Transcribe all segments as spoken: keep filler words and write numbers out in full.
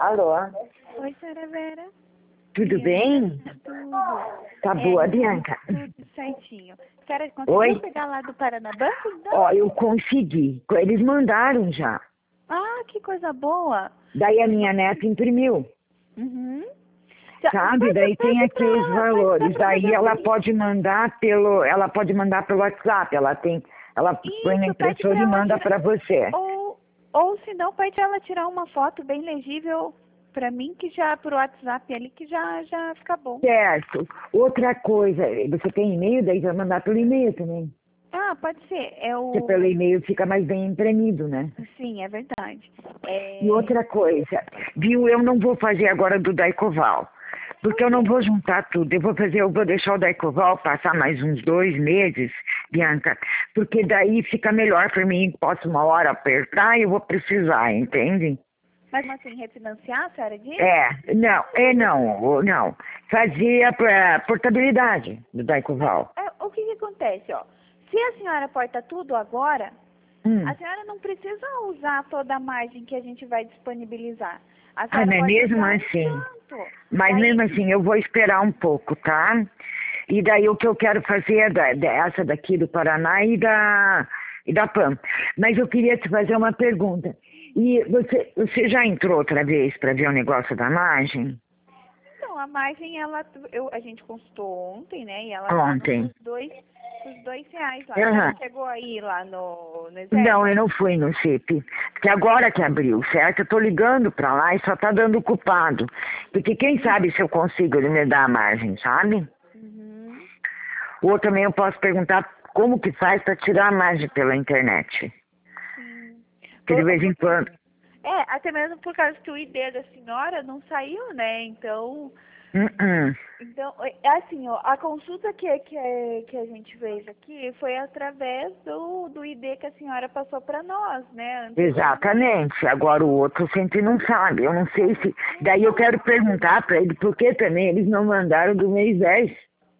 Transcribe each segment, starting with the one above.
Alô? Oi, senhora Vera. Tudo Bianca, bem? Tudo. Tá É, boa, Bianca? Tudo certinho. A senhora conseguiu Oi? pegar lá do Paranabanco, então? Ó, eu consegui. Eles mandaram já. Ah, que coisa boa. Daí a minha neta imprimiu. Uhum. Já, Sabe? pede, Daí tem pede pra aqui os ela, pede, dá valores. pra Daí fazer ela por... pode mandar pelo. Ela pode mandar pelo WhatsApp. Ela tem. Ela põe na Isso, pede impressora pra e ela manda tirar... pra você. Ou, ou se não, pede ela tirar uma foto bem legível pra mim, que já, pro WhatsApp ali, que já, já fica bom. Certo. Outra coisa, você tem e-mail, daí vai mandar pelo e-mail também. Ah, pode ser. É Porque pelo o... e-mail fica mais bem imprimido, né? Sim, é verdade. É... E outra coisa, viu, eu não vou fazer agora do Daicoval, porque eu não vou juntar tudo, eu vou fazer, eu vou deixar o Daicoval passar mais uns dois meses, Bianca, porque daí fica melhor para mim, posso uma hora apertar e eu vou precisar, entende? Mas assim, refinanciar, a senhora disse? É, não, é não, não, fazer a, a portabilidade do Daicoval. É, o que que acontece, ó? Se a senhora porta tudo agora, Hum. a senhora não precisa usar toda a margem que a gente vai disponibilizar. A Ah, senhora mas pode mesmo usar um assim, tanto. mas Daí, mesmo assim eu vou esperar um pouco, tá? E daí o que eu quero fazer é da, dessa daqui do Paraná e da, e da P A M. Mas eu queria te fazer uma pergunta. E você, você já entrou outra vez para ver o negócio da margem? então, a margem, ela, eu, a gente consultou ontem, né? E ela Ontem. tava nos dois, nos dois reais lá. A Aham. senhora chegou aí lá no, no exército? Não, eu não fui no C I P. Porque agora que abriu, certo? Eu tô ligando para lá e só tá dando ocupado. Porque quem sabe se eu consigo ele me dar a margem, sabe? Uhum. Ou também eu posso perguntar como que faz para tirar a margem pela internet. Sim. Que de Por- vez em porque- quando... É, até mesmo por causa que o I D da senhora não saiu, né? Então, Hum, hum. então é assim, ó, a consulta que, que, é- que a gente fez aqui foi através do, do I D que a senhora passou para nós, né? Anteriormente. Exatamente. Agora o outro sempre não sabe. Eu não sei se... Daí eu quero perguntar para ele por que também eles não mandaram do mês dez.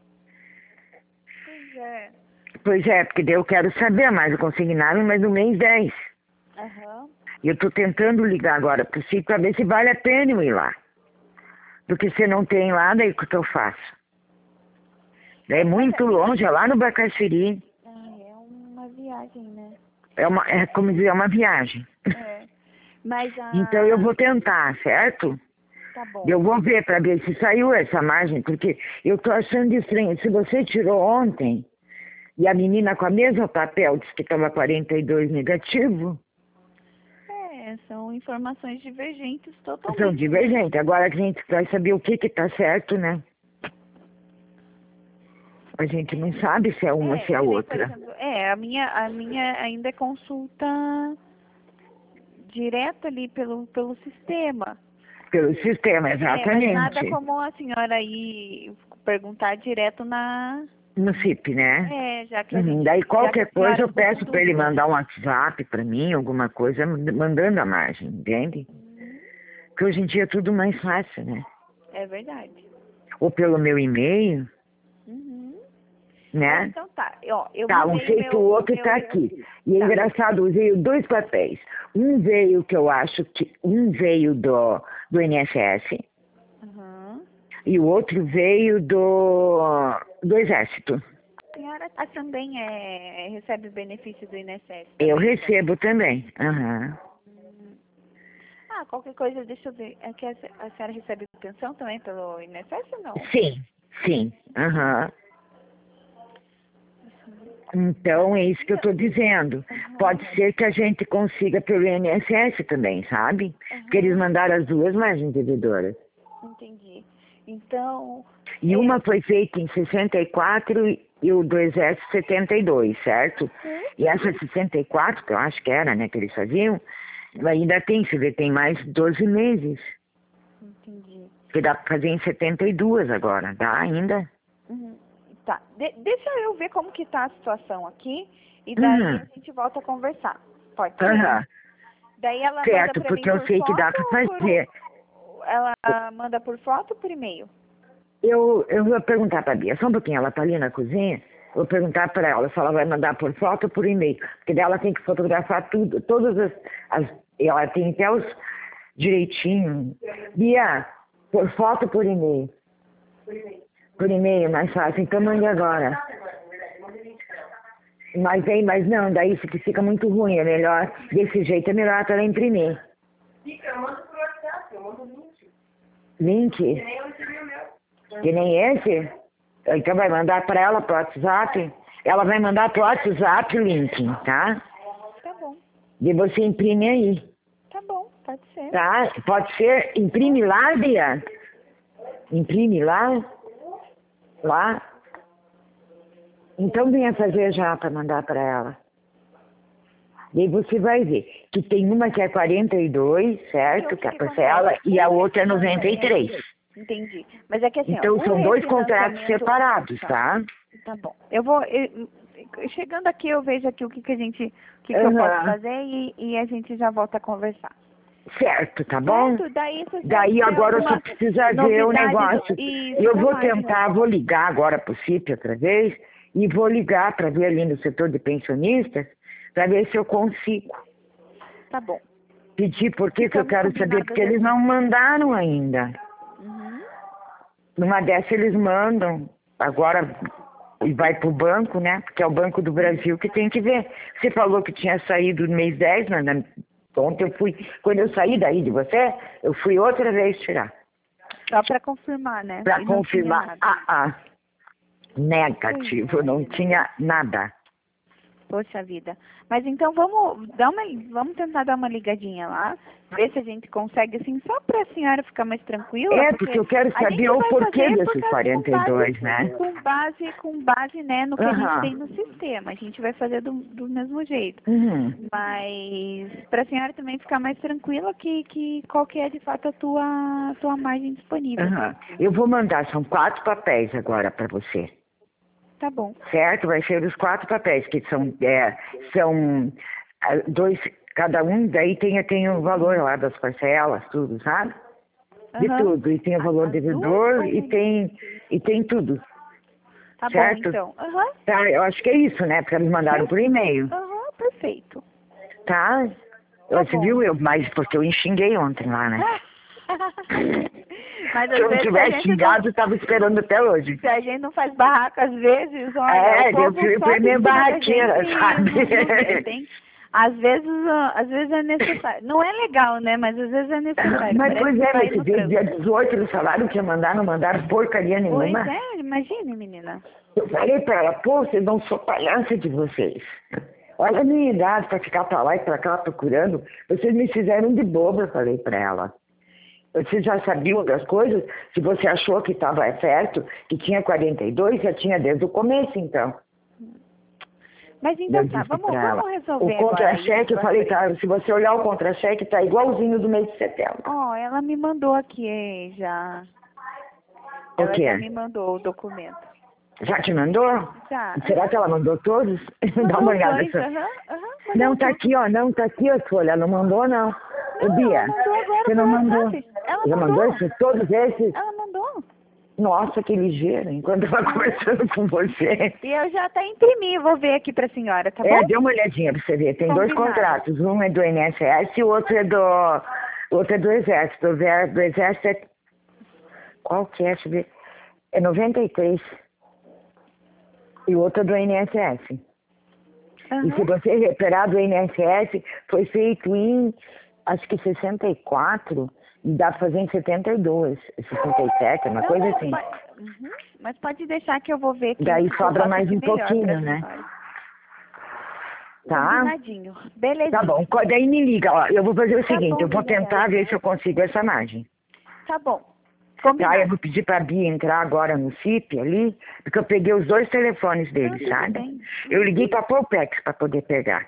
Pois é. Pois é, porque daí eu quero saber, mas consignaram, mas do mês dez. Aham. E eu estou tentando ligar agora para o sítio para ver se vale a pena eu ir lá. Porque se não tem lá, daí o que eu faço? É muito longe, é lá no Bacaxiri. Ah, é uma viagem, né? É, uma, é como dizer, é uma viagem. É. Mas a. Então eu vou tentar, certo? Tá bom. Eu vou ver para ver se saiu essa margem, porque eu tô achando estranho. Se você tirou ontem e a menina com a mesma papel disse que estava quarenta e dois negativo, É, são informações divergentes totalmente. são divergentes. Agora a gente vai saber o que que tá certo, né? A gente não sabe se é uma ou se é que nem, por outra. exemplo, é, a minha, a minha ainda é consulta direta ali pelo, pelo sistema. Pelo sistema, É, mas nada exatamente. como a senhora aí perguntar direto na... No C I P, né? É, já que a Uhum. gente... Daí já que qualquer a coisa senhora eu peço tudo, para ele né? mandar um WhatsApp para mim, alguma coisa, mandando a margem, entende? Porque hoje em dia é tudo mais fácil, né? É verdade. Ou pelo meu e-mail, Uhum. né? Então tá, ó, eu Tá, um mandei o sei que o meu... outro meu tá aqui. E é tá. engraçado, veio dois papéis. Um veio que eu acho que... Um veio do, do I N S S Uhum. e o outro veio do, do Exército. A senhora a também é, recebe o benefício do I N S S Eu também, então? recebo também. Aham. Hum. Ah, qualquer coisa, deixa eu ver. É que a, se- a senhora recebe pensão também pelo I N S S ou não? Sim, sim. Aham. Então, é isso que eu estou dizendo. Pode ser que a gente consiga pelo I N S S também, sabe? Porque eles mandaram as duas margens devedoras. Entendi. Então, E é, uma foi feita em sessenta e quatro e o do Exército setenta e dois, certo? Hum? E essa sessenta e quatro, que eu acho que era, né, que eles faziam, ainda tem, se vê, tem mais doze meses. entendi. Que dá para fazer em setenta e dois agora, dá ainda? Uhum. Tá, de- deixa eu ver como que tá a situação aqui e daí Uhum. a gente volta a conversar. Pode ser? Aham. Daí ela manda Certo, pra mim porque eu por sei que dá foto para ou por... fazer. Ela manda por foto ou por e-mail? Eu, eu vou perguntar para a Bia, só um pouquinho, ela está ali na cozinha, eu vou perguntar para ela se ela vai mandar por foto ou por e-mail, porque daí ela tem que fotografar tudo, todas as, as ela tem até os direitinho, Bia, por foto ou por e-mail? Por e-mail. Por e-mail, mais fácil. Então mande agora. Mas aí, mas não, daí isso que fica muito ruim. É melhor, desse jeito é melhor para ela imprimir. Fica, eu mando por WhatsApp, eu mando o link. Link? Que nem eu recebi o meu. Que nem esse? Então vai mandar para ela pro WhatsApp? Ela vai mandar pro WhatsApp o link, tá? Tá bom, E você imprime aí, tá bom, pode ser. tá? Pode ser, imprime lá, Bia. Imprime lá. Lá. Então venha fazer já para mandar para ela. E aí você vai ver que tem uma que é quarenta e dois, certo? Que é a parcela, e a outra é noventa e três. Entendi. Mas é que assim, Então ó, são o dois contratos refinanciamento- separados, tá? Tá bom. Eu vou. eu- chegando aqui, eu vejo aqui o que, que a gente. O que, que eu Aham. posso fazer e, e a gente já volta a conversar. Certo, tá bom? Certo? Daí, se você Daí tiver agora eu só alguma precisa ver o novidade negócio. do- Isso, Eu da vou margem. tentar, vou ligar agora pro C I P outra vez e vou ligar para ver ali no setor de pensionistas para ver se eu consigo Tá bom. pedir, porque que eu Ficamos quero saber, combinadas porque eles assim. não mandaram ainda. Uhum. Numa dessa eles mandam, agora e vai pro banco, né? Porque é o Banco do Brasil que tem que ver. Você falou que tinha saído no mês dez, mas na- ontem eu fui, quando eu saí daí de você, eu fui outra vez tirar. Só pra confirmar, né? Para E não tinha confirmar, nada. ah, ah, negativo, não tinha nada. Poxa vida. Mas então vamos dar uma, vamos tentar dar uma ligadinha lá, ver se a gente consegue, assim, só para a senhora ficar mais tranquila. É, porque eu quero a gente saber o vai porquê fazer desses por causa- quarenta e dois, com base, né? Com base, com base, né, no que a Aham. gente tem no sistema. A gente vai fazer do, do mesmo jeito. Uhum. Mas para a senhora também ficar mais tranquila que, que qual que é de fato a tua, tua margem disponível. Aham. Eu vou mandar, são quatro papéis agora para você. Tá bom. Certo? Vai ser os quatro papéis, que são, é, são ah, dois, cada um, daí tem, tem o valor lá das parcelas, tudo, sabe? De Aham. tudo. E tem o valor As devedor duas e ou- tem, e tem tudo. Tá certo? bom, então. Aham. Tá, eu acho que é isso, né? Porque eles mandaram por e-mail, Aham, perfeito. tá? Tá Você bom. viu eu, mas porque eu enxinguei ontem lá, né? Mas às Se eu não vezes a tivesse gente xingado, não, eu tava esperando até hoje. se a gente não faz barraca às vezes, olha, É, o povo eu fui- sobe fui em meio cima da barraqueira, gente e sabe? não- não- tem- às vezes, ah, às vezes é necessário. Não é legal, né? Mas às vezes é necessário. Mas Parece pois que é, vai nesse no dia, tranco. dia dezoito eles falaram que ia mandar, não mandaram porcaria Pois nenhuma. é, imagine, menina. Eu falei pra ela, pô, vocês não sou palhaça de vocês. Olha a minha idade pra ficar pra lá e pra cá procurando. Vocês me fizeram de boba, eu falei pra ela. Vocês já sabiam das coisas? Se você achou que estava certo, que tinha quarenta e dois, já tinha desde o começo, então. Mas então Eu tá, disse vamos, pra ela. vamos resolver O agora contra-cheque, isso eu falei, pra tá, se você olhar o contra-cheque, tá igualzinho do mês de setembro. Ó, ela me mandou aqui já. O Ela quê? já me mandou o documento. Já te mandou? Já. Será que ela mandou todos? Dá Mandou uma olhada. dois, só. aham, aham, mandou Não, tá tudo. aqui, ó. Não, tá aqui a folha. Ela não mandou, não. Ô, Não, Bia, ela mandou agora você não pelo mandou. WhatsApp. Ela Já mandou. mandou esses, todos esses? Ela mandou. Nossa, que ligeiro. Enquanto eu tava conversando com você. E eu já até imprimi, vou ver aqui pra senhora, tá É, bom? dê uma olhadinha pra você ver. Tem dois Combinado. contratos. Um é do I N S S e o outro é do... O outro é do Exército. O ver- do Exército é... Qual que é? Deixa eu ver. É noventa e três. E o outro é do I N S S. Aham. E se você reparar, do I N S S foi feito em, acho que sessenta e quatro, e dá pra fazer em setenta e dois, sessenta e sete, uma Não, coisa não, assim. pode- uhum, mas pode deixar que eu vou ver aqui. Daí o que eu sobra faço mais de um melhor pouquinho, pra né? senhora. Tá? Combinadinho. Beleza. Tá bom. Co- Daí me liga, ó. Eu vou fazer o Tá seguinte, bom, eu vou Daniela. tentar ver se eu consigo essa margem. Tá bom. Tá? Combinado. Eu vou pedir pra Bia entrar agora no C I P ali, porque eu peguei os dois telefones dele, Não, tudo sabe? bem. Eu liguei pra Polpex pra poder pegar.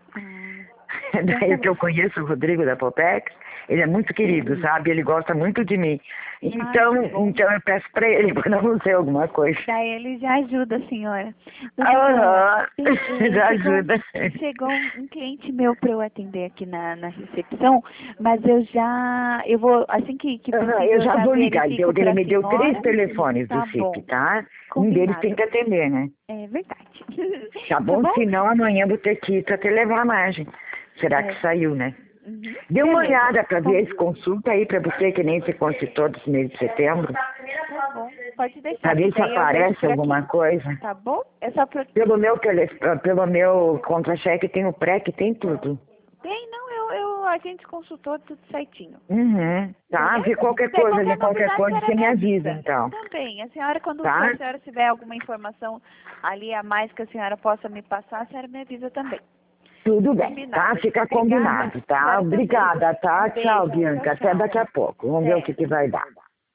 Ah, Daí que eu conheço o Rodrigo da Polpex, ele é muito querido, sabe? Ele gosta muito de mim. Então, que bom. então eu peço pra ele quando eu não sei alguma coisa. Daí ele já ajuda a senhora. Aham, Doutora, eh, já chegou- ajuda. Chegou um cliente meu para eu atender aqui na, na recepção, mas eu já, eu vou, assim que, que Aham, possível, eu já vou ligar. verifico Ele, ele pra me deu senhora. três telefones Tá do C I bom. P, tá? Um Combinado. deles tem que atender, né? É verdade. Tá bom? Senão amanhã eu vou ter que ir pra te levar a margem. Será É. que saiu, né? Uhum. Dê uma Beleza. olhada para ver esse consulta aí para você, que nem se consultou dos meses de setembro. Tá bom, pode deixar. Para ver se Daí eu vejo aparece por alguma aqui. coisa. Tá bom? É só pro... Pelo meu, tele, pelo meu contra-cheque tem o pré, que tem tudo. Tem, não, eu, eu, a gente consultou tudo certinho. Uhum. Tá, Beleza? vê qualquer Daí, coisa, de qualquer novidade, coisa, a você senhora me avisa, então. Também. A senhora, quando Tá? a senhora tiver alguma informação ali a mais que a senhora possa me passar, a senhora me avisa também. Tudo bem, Combinado. tá? Fica Obrigada. combinado, tá? Senhora também. Obrigada, tá? Um Tchau, beijo. Bianca. Tchau, Até tchau. daqui a pouco. Vamos ver o Até. que, que vai dar.